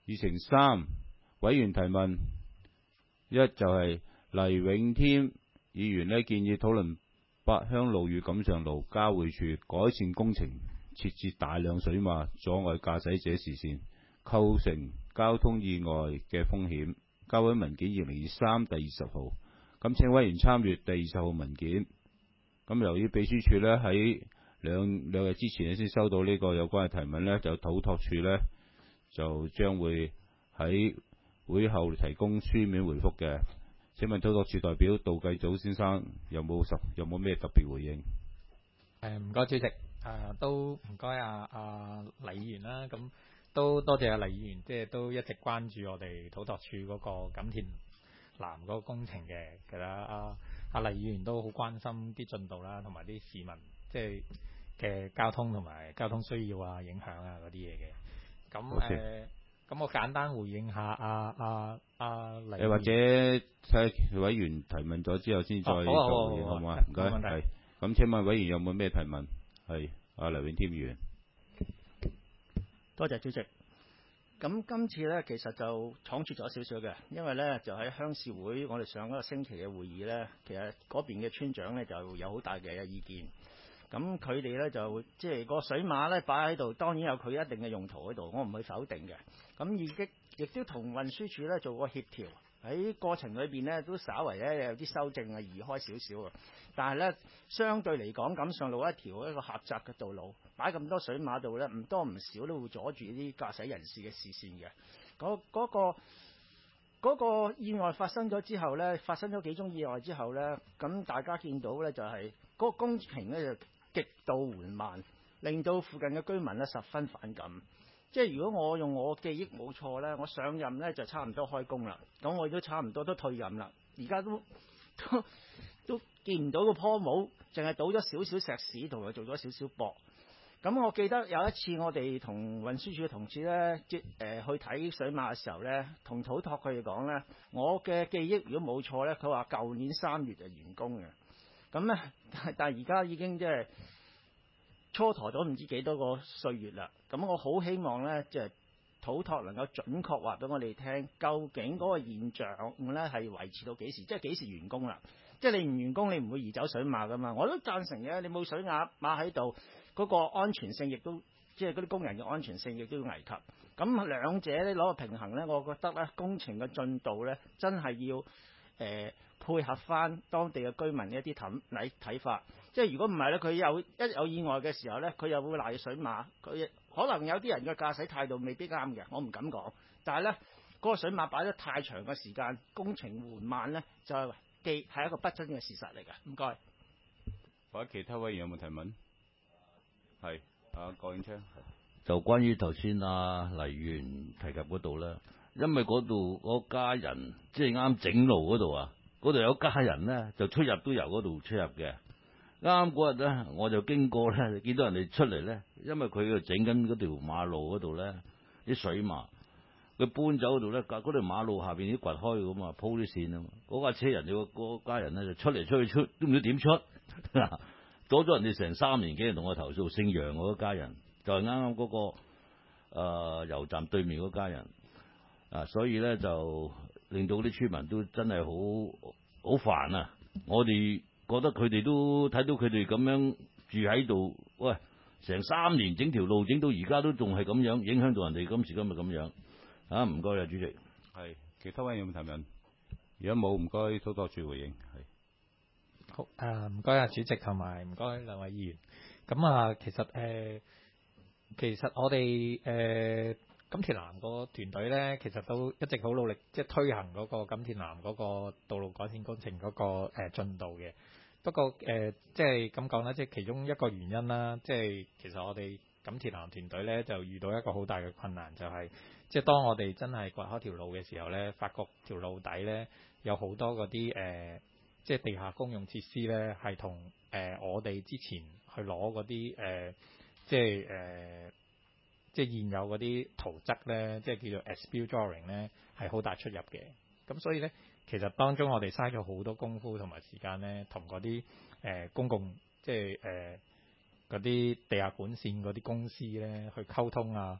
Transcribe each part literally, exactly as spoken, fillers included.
議程三，委員提問。一就係黎永添議員呢建議討論八鄉路與錦上路交匯處改善工程，設置大量水馬，阻礙駕駛者視線，構成交通意外嘅風險。交委文件二零二三第二十號。咁請委員參閱第二十號文件。咁由於秘書處呢喺兩兩日之前先收到呢個有關嘅提問呢，就土拓處呢就將會喺會後提供書面回覆嘅。請問土拓處代表杜繼祖先生有冇十有冇咩特別回應？ 誒唔該主席，誒、啊、都唔該啊啊黎議員啦，咁都多謝阿、啊、黎議員，即係都一直關注我哋土拓處嗰個錦田南嗰個工程嘅。其實阿阿黎議員都好關心啲進度啦，同埋啲市民即係嘅交通同埋交通需要啊、影響啊嗰啲嘢嘅。咁誒，咁、呃、我簡單回應下阿阿阿黎議員。 或者睇委員提問咗之後先再做回應，好唔好啊？唔該。係。咁請問委員有冇咩提問？係阿黎永添議員。 多謝主席。咁今次呢，其實就倉促咗少少嘅，因為呢就喺鄉事會，我哋上一個星期嘅會議呢，其實嗰邊嘅村長呢就有好大嘅意見。咁佢哋呢，就即係個水馬呢擺喺度，當然有佢一定嘅用途喺度，我唔會否定嘅。咁已經亦都同運輸署呢做過協調，喺過程裏邊呢，都稍為呢有啲修正啊，移開少少啊。但係呢，相對嚟講，錦上路一條一個狹窄嘅道路，擺咁多水馬度呢，唔多唔少都會阻住啲駕駛人士嘅視線嘅。嗰嗰個嗰個意外發生咗之後呢，發生咗幾宗意外之後呢，咁大家見到呢，就係嗰個工程呢，就極度緩慢，令到附近嘅居民呢十分反感。即係如果我用我記憶冇錯呢，我上任呢就差唔多開工啦，咁我亦都差唔多都退任啦，而家都都都見唔到個坡帽，淨係倒咗少少石屎同佢做咗少少駁。咁我記得有一次我哋同運輸署嘅同事呢，即、呃、去睇水馬嘅時候呢，同土拓佢哋講呢，我嘅記憶如果冇錯呢，佢話舊年三月就完工嘅。咁呢，但係而家已經即係蹉跎咗唔知幾多個歲月啦。咁我好希望呢，即係土拓能夠準確話俾我哋聽，究竟嗰個現象呢係維持到幾時，即係幾時完工啦。即係你唔完工，你唔會移走水馬噶嘛。我都贊成嘅，你冇水馬馬喺度，嗰個安全性亦都即係嗰啲工人嘅安全性亦都要危及。咁兩者咧攞個平衡咧，我覺得咧工程嘅進度咧真係要誒、呃、配合翻當地嘅居民一啲睇睇睇法。即係如果唔係咧，佢有一有意外嘅時候咧，佢又會賴水馬。佢可能有啲人嘅駕駛態度未必啱嘅，我唔敢講。但係咧嗰個水馬擺得太長嘅時間，工程緩慢咧就係、是。既係一個不爭嘅事實嚟㗎，唔該。 或者其他委員有冇提問？係，阿郭永昌。 就關於頭先阿黎議員提及嗰度咧，因為嗰度嗰家人即係啱整路嗰度啊，嗰度有家人咧就出入都由嗰度出入嘅。啱嗰日咧，我就經過咧，見到人哋出嚟咧，因為佢喺度整緊嗰條馬路嗰度咧啲水馬。佢搬走嗰度咧，嗰條馬路下邊啲掘開咁啊，鋪啲線啊嘛。嗰架車人哋個家人咧就出嚟出去出，都唔知點出，阻咗人哋成三年幾人同我投訴。姓楊嗰家人就係啱啱嗰個誒油站對面嗰家人啊，所以咧就令到啲村民都真係好好煩啊！我哋覺得佢哋都睇到佢哋咁樣住喺度，喂，成三年整條路整到而家都仲係咁樣，影響到人哋今時今日咁樣。啊，唔該啊，主席。 係，其他委員有冇提問？如果冇，唔該，土拓處回應。係。 好，誒唔該啊，主席同埋唔該兩位議員。咁啊，其實誒、呃，其實我哋誒錦田南個團隊咧，其實都一直好努力，即係推行嗰個錦田南嗰個道路改善工程嗰、嗰個誒、呃、進度嘅。不過誒、呃，即係咁講啦，即係其中一個原因啦，即係其實我哋錦田南團隊咧就遇到一個好大嘅困難，就係、是。即係當我哋真係掘開條路嘅時候咧，發覺條路底咧有好多嗰啲誒，即係地下公用設施咧，係同誒我哋之前去攞嗰啲誒，即係誒、呃，即係現有嗰啲圖則咧，即係叫做 as-built drawing 咧，係好大出入嘅。咁所以咧，其實當中我哋嘥咗好多功夫同埋時間咧，同嗰啲誒公共即係誒嗰啲地下管線嗰啲公司咧去溝通啊。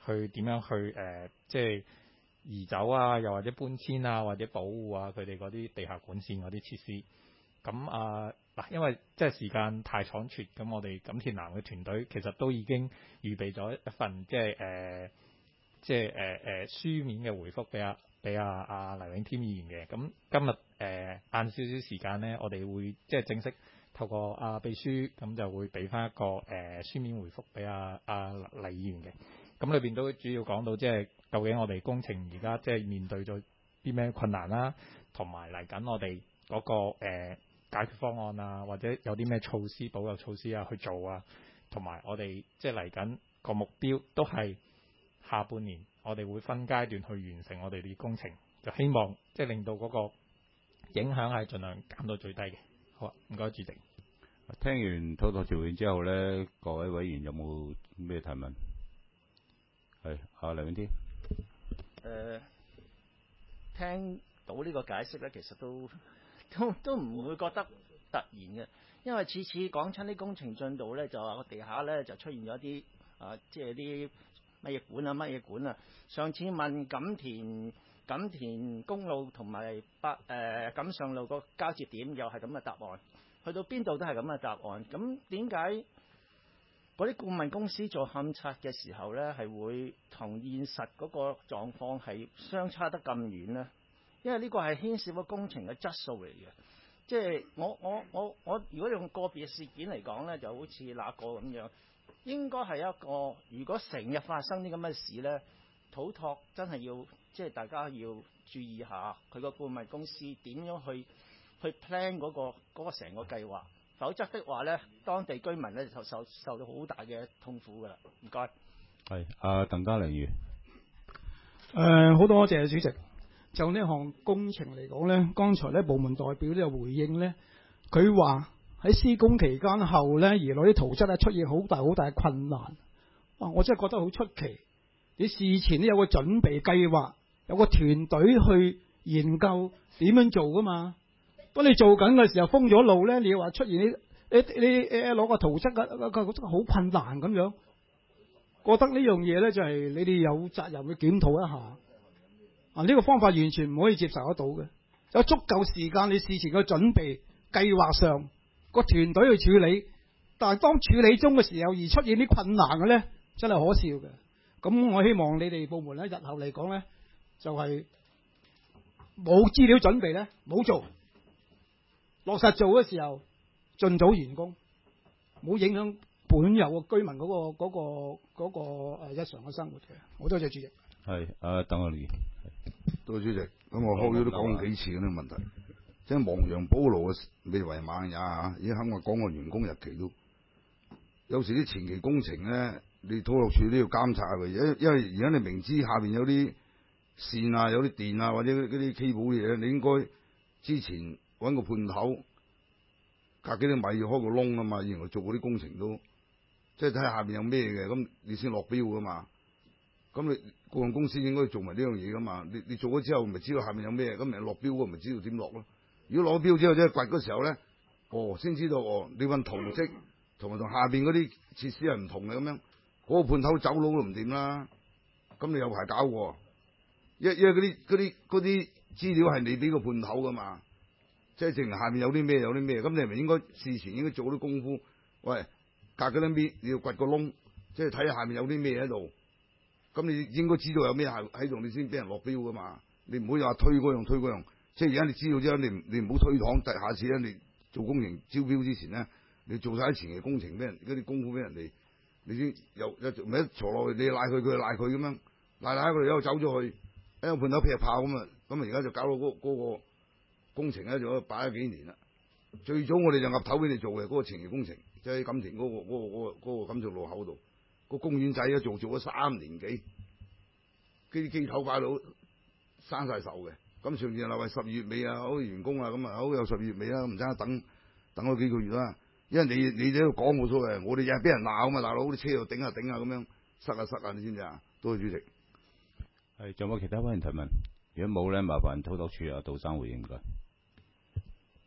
去點樣去誒、呃，即係移走啊，又或者搬遷啊，或者保護啊佢哋嗰啲地下管線嗰啲設施。咁啊嗱，因為即係時間太倉促，咁我哋錦田南嘅團隊其實都已經預備咗一份即係誒、呃，即係誒誒書面嘅回覆俾阿俾阿阿黎永添議員嘅。咁今日誒晏少少時間咧，我哋會即係正式透過阿、啊、秘書，咁就會俾翻一個誒、呃、書面回覆俾阿阿黎議員嘅。咁裏邊都主要講到即係究竟我哋工程而家即係面對咗啲咩困難啦，同埋嚟緊我哋嗰、那個、呃解決方案啊，或者有啲咩措施、保留措施啊去做啊，同埋我哋即係嚟緊個目標都係下半年，我哋會分階段去完成我哋啲工程，就希望即係令到嗰個影響係盡量減到最低嘅。好啊，唔該主席。 聽完討論條件之後咧，各位委員有冇咩提問？係阿黎永添。 誒，聽到呢個解釋咧，其實都。都都唔會覺得突然嘅，因為次次講親啲工程進度咧，就話個地下咧就出現咗啲啊，即係啲乜嘢管啊乜嘢管啊。上次問錦田錦田公路同埋北誒錦上路個交接點，又係咁嘅答案，去到邊度都係咁嘅答案。咁點解嗰啲顧問公司做勘測嘅時候咧，係會同現實嗰個狀況係相差得咁遠呢？因為呢個係牽涉個工程嘅質素嚟嘅，即係我我我我如果用個別事件嚟講咧，就好似那個咁樣，應該係一個如果成日發生啲咁嘅事咧，土拓真係要即係大家要注意下佢個顧問公司點樣去去 plan 嗰個嗰個成個計劃，否則的話咧，當地居民咧就受受到好大嘅痛苦㗎啦。唔該。 係阿鄧家麟議員。 誒，好多謝主席。就呢項工程嚟講咧，剛才咧部門代表都有回應咧，佢話喺施工期間後咧，而來啲圖則咧出現好大好大嘅困難。哇！我真係覺得好出奇。你事前都有個準備計劃，有個團隊去研究點樣做噶嘛。當你做緊嘅時候封咗路咧，你又話出現啲你你誒攞個圖則嘅個個好困難咁樣，覺得呢樣嘢咧就係你哋有責任去檢討一下。啊！呢個方法完全唔可以接受得到嘅，有足夠時間你事前嘅準備計劃上個團隊去處理，但係當處理中嘅時候而出現啲困難嘅咧，真係可笑嘅。咁我希望你哋部門咧日後嚟講咧，就係冇資料準備咧，冇做，落實做嘅時候盡早完工，冇影響本有嘅居民嗰、嗰個嗰、嗰個嗰、嗰個誒日常嘅生活嘅。好多謝主席。 係阿鄧家麟。 多謝主席。咁我開咗都講幾次嘅呢個問題，即係亡羊補牢嘅未為晚也嚇。而家肯話講個完工日期都，有時啲前期工程咧，你土木處都要監察嘅，因因為而家你明知下邊有啲線啊、有啲電啊或者嗰啲 cable 嘅嘢，你應該之前揾個判頭，隔幾多米要開個窿啊嘛。原來做嗰啲工程都，即係睇下下邊有咩嘅，咁你先落標噶嘛。咁你顧問公司應該做埋呢樣嘢噶嘛？你你做咗之後，咪知道下面有咩？咁咪落標嗰咪知道點落咯？如果攞標之後即係掘嗰時候咧，哦，先知道哦，你揾圖則同埋同下邊嗰啲設施係唔同嘅咁樣，嗰、嗰個判頭走佬都唔掂啦。咁你有排搞喎？因因為嗰啲嗰啲嗰啲資料係你俾個判頭噶嘛，即係證明下面有啲咩有啲咩，咁你係咪應該事前應該做啲功夫？喂，隔嗰啲咩你要掘個窿，即係睇下下面有啲咩喺度。咁你應該知道有咩喺喺度，你先俾人落標噶嘛？你唔好又話推嗰樣推嗰樣，即係而家你知道之後，你你唔好推搪。第下次咧，你做工程招標之前咧，你做晒啲前期工程俾人嗰啲功夫俾人哋，你先又一咪一坐落去，你賴佢佢賴佢咁樣，賴賴佢哋又走咗去，一個判頭劈炮咁啊！咁啊而家就搞到嗰、嗰個工程咧，就擺咗幾年啦。最早我哋就岌頭俾你做嘅嗰、嗰個前期工程，即係喺錦田嗰、嗰個嗰、嗰個嗰、嗰個嗰個錦上路口度。個公園仔咧做做咗三年幾，啲機頭擺到生晒銹嘅。咁上次又話十二月尾啊，好似完工啊，咁啊好有十二月尾啦，唔使等等咗幾個月啦。因為你你喺度講冇所謂，我哋日日俾人鬧啊嘛，大佬啲車又頂下頂下咁樣塞下塞下，你知唔知啊？多謝主席。 係仲有冇其他委員提問？如果冇咧，麻煩土拓署阿杜生回應㗎。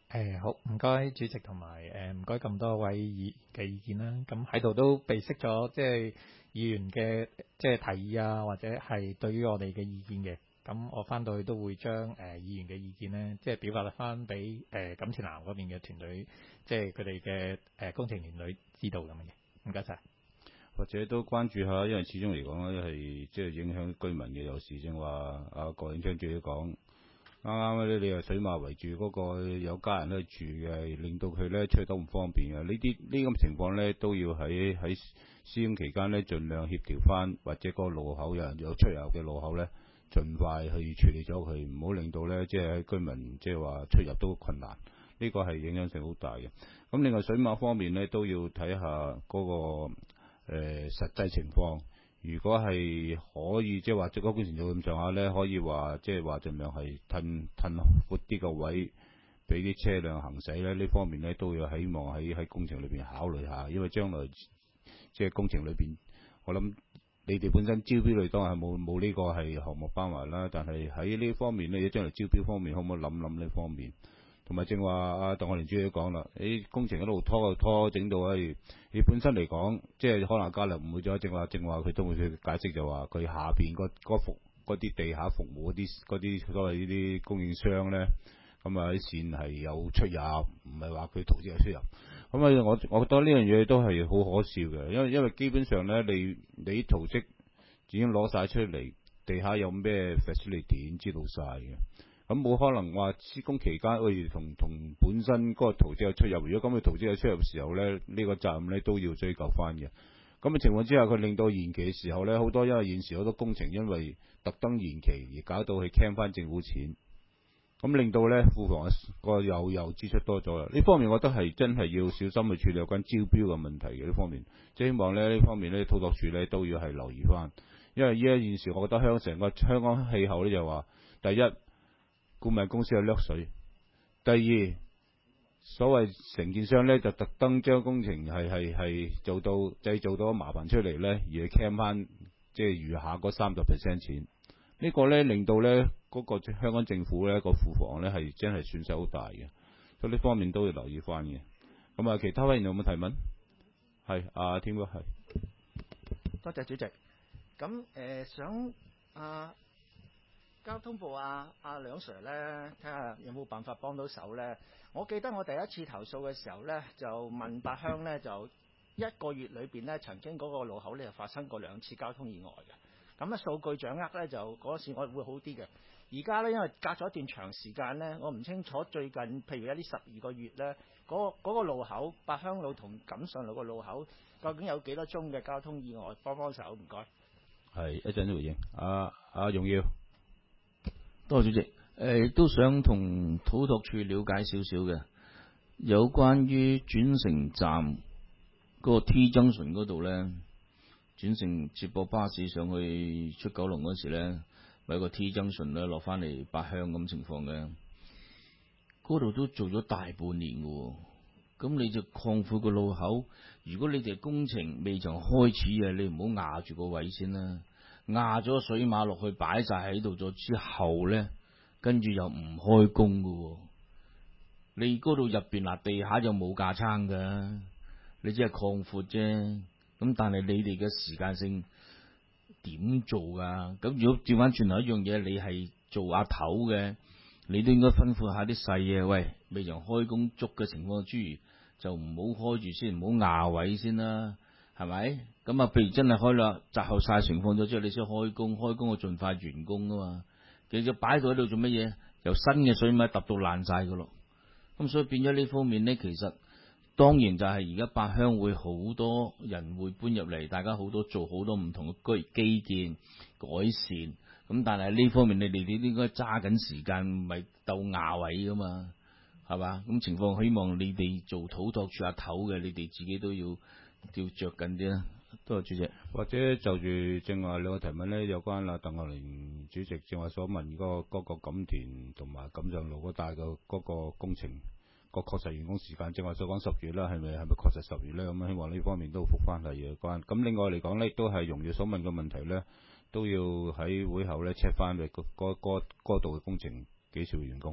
誒好，唔該主席同埋誒唔該咁多位議嘅意見啦。咁喺度都備悉咗，即係議員嘅即係提議啊，或者係對於我哋嘅意見嘅。咁我翻到去都會將誒、呃、議員嘅意見咧，即係表達翻俾誒錦田南嗰邊嘅團隊，即係佢哋嘅誒工程團隊知道咁嘅。唔該晒。 或者都關注下，因為始終嚟講咧係即係影響居民嘅。有時正話阿郭永昌主席講。啱啱咧，你話水馬圍住嗰個有家人喺度住嘅，令到佢咧出得唔方便嘅。呢啲呢咁情況咧，都要喺喺施工期間咧，盡量協調翻，或者個路口有人有出入嘅路口咧，盡快去處理咗佢，唔好令到咧即係居民即係話出入都困難。呢個係影響性好大嘅。咁另外水馬方面咧，都要睇下嗰個誒、呃、實際情況。如果係可以，即係話，即嗰工程做咁上下咧，可以話即係話盡量係褪褪闊啲個位，俾啲車輛行駛咧。呢方面咧都要希望喺喺工程裏邊考慮下，因為將來即係工程裏邊，我諗你哋本身招標嚟當係冇冇呢個係項目包埋啦，但係喺呢方面咧，將來招標方面可唔可以諗諗呢方面？同埋正話阿鄧愛玲主席都講啦，你工程一路拖拖整到係你本身嚟講，即係可能交流唔會咗。正話正話佢都會去解釋就話佢下邊嗰嗰服嗰啲地下服務嗰啲嗰啲所謂呢啲供應商咧，咁啊啲線係有出入，唔係話佢圖則有出入。咁啊，我我覺得呢樣嘢都係好可笑嘅，因為因為基本上咧，你你圖則已經攞晒出嚟，地下有咩 facility 已經知道晒嘅。咁冇可能話施工期間，喂同同本身嗰個圖則有出入。如果咁嘅圖則有出入嘅時候咧，呢、呢個責任咧都要追究翻嘅。咁嘅情況之下，佢令到延期嘅時候咧，好多因為現時好多工程因為特登延期而搞到去 claim 翻政府錢，咁令到咧庫房個又又支出多咗啦。呢方面我覺得係真係要小心去處理有關招標嘅問題嘅呢方面。即係希望咧呢方面咧土拓署咧都要係留意翻，因為依家現時我覺得香成個香港氣候咧就話，第一，顧問公司有掠水，第二，所謂承建商咧就特登將工程係係係做到製造到麻煩出嚟咧，而係 claim 翻即係餘下嗰三十 percent 錢。呢個咧令到咧嗰個香港政府咧個庫房咧係真係損失好大嘅，所以呢方面都要留意翻嘅。咁啊，其他委員有冇提問？係阿添哥係。 多謝主席。咁誒、呃、想啊。交通部啊，阿梁 Sir 咧，睇下有冇辦法幫到手咧。我記得我第一次投訴嘅時候咧，就問八鄉咧，就一個月裏邊咧，曾經嗰個路口咧就發生過兩次交通意外嘅。咁啊，數據掌握咧就嗰時我會好啲嘅。而家咧因為隔咗一段長時間咧，我唔清楚最近譬如一啲十二個月咧，嗰、嗰個路口八鄉路同錦上路個路口究竟有幾多宗嘅交通意外？幫幫手，唔該。 係一陣回應。阿阿容耀。 多謝主席，誒、呃、都想同土拓署了解少少嘅，有關於轉乘站嗰個 T junction 嗰度咧，轉乘接駁巴士上去出九龍嗰時咧，咪有個 T junction 咧落翻嚟八鄉咁情況嘅，嗰度都做咗大半年嘅，咁你就擴闊個路口，如果你哋工程未曾開始嘅，你唔好壓住個位先啦。壓咗水馬落去擺晒喺度咗之後咧，跟住又唔開工㗎，你嗰度入邊嗱地下就冇架撐噶，你只係擴闊啫。咁但係你哋嘅時間性點做噶？咁如果調翻轉頭一樣嘢，你係做阿頭嘅，你都應該吩咐下啲細嘅，喂，未曾開工足嘅情況之餘，就唔好開住先，唔好壓位先啦。係咪？咁啊，譬如真係開啦，滯後晒情況咗之後，你先開工，開工我盡快完工啊嘛。其實擺到喺度做乜嘢？由新嘅水米揼到爛晒噶咯。咁所以變咗呢方面呢，其實當然就係而家八鄉會好多人會搬入嚟，大家好多做好多唔同嘅基建改善。咁但係呢方面你哋你應該揸緊時間，唔係鬥壓位噶嘛，係嘛？咁情況希望你哋做土拓署阿頭嘅，你哋自己都要。要着緊啲啦，多謝主席。 或者就住正話兩個提問咧，有關啦鄧愛玲主席正話所問嗰、那個嗰、那個錦田同埋錦上路嗰帶嘅嗰個工程個確實完工時間，正話所講十月啦，係咪係咪確實十月咧？咁希望呢方面都復翻係有關。咁另外嚟講咧，都係容易所問嘅問題咧，都要喺會後咧 check 翻佢嗰嗰嗰度嘅工程幾時會完工。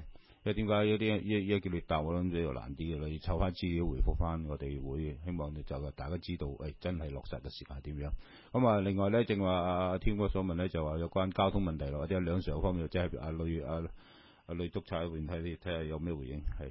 因為點解有啲一一叫你答我諗比較難啲嘅啦，要湊翻資料回覆翻我哋會，希望就大家知道，誒、哎、真係落實嘅時間係點樣。咁啊，另外咧，正話阿天哥所問咧，就話有關交通問題咯，或者兩常方面，即係阿呂阿阿呂督察會睇睇下有咩回應係。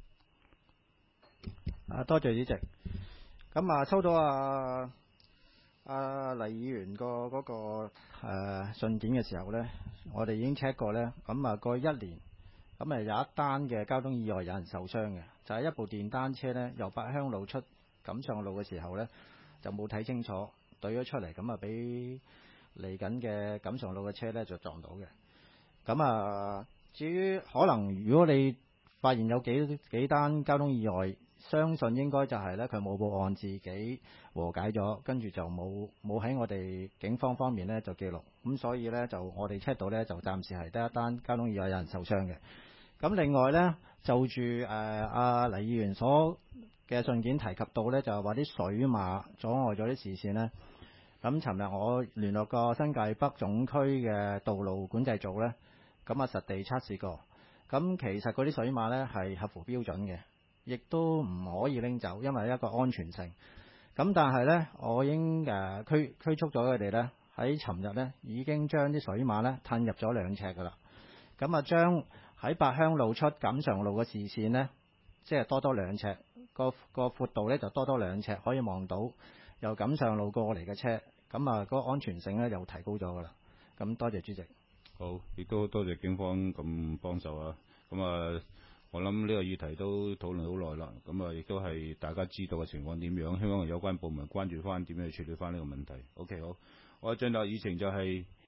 啊，多謝主席。咁啊，收到啊啊黎議員個嗰個誒信件嘅時候咧，我哋已經 check 過咧。咁啊，過去一年咁啊有一單嘅交通意外有人受傷嘅，就係、是、一部電單車咧由八鄉路出錦上路嘅時候咧就冇睇清楚，懟咗出嚟，咁啊俾嚟緊嘅錦上路嘅車咧就撞到嘅。咁啊，至於可能如果你發現有幾幾單交通意外，相信應該就係咧佢冇報案，自己和解咗，跟住就冇冇喺我哋警方方面咧就記錄，咁所以咧就我哋 check 到咧就暫時係得一單交通意外有人受傷嘅。咁另外咧就住誒阿黎議員所嘅信件提及到咧，就係話啲水馬阻礙咗啲視線咧。咁尋日我聯絡過新界北總區嘅道路管制組咧，咁啊實地測試過，咁其實嗰啲水馬咧係合乎標準嘅。亦都唔可以拎走，因為一個安全性。咁但係呢，我已經誒驅驅促咗佢哋呢，喺尋日呢已經將啲水馬呢褪入咗兩尺㗎啦。咁啊，將喺八鄉路出錦上路嘅視線呢，即係多多兩尺，個個闊度呢就多多兩尺，可以望到由錦上路過嚟嘅車。咁啊，嗰個安全性呢又提高咗㗎啦。咁多謝主席。 好，亦都多謝警方咁幫手啊。咁啊。我諗呢個議題都討論好耐啦，咁啊亦都係大家知道嘅情況點樣，希望有關部門關注翻點樣去處理翻呢個問題。OK， 好，我進入議程就係、是。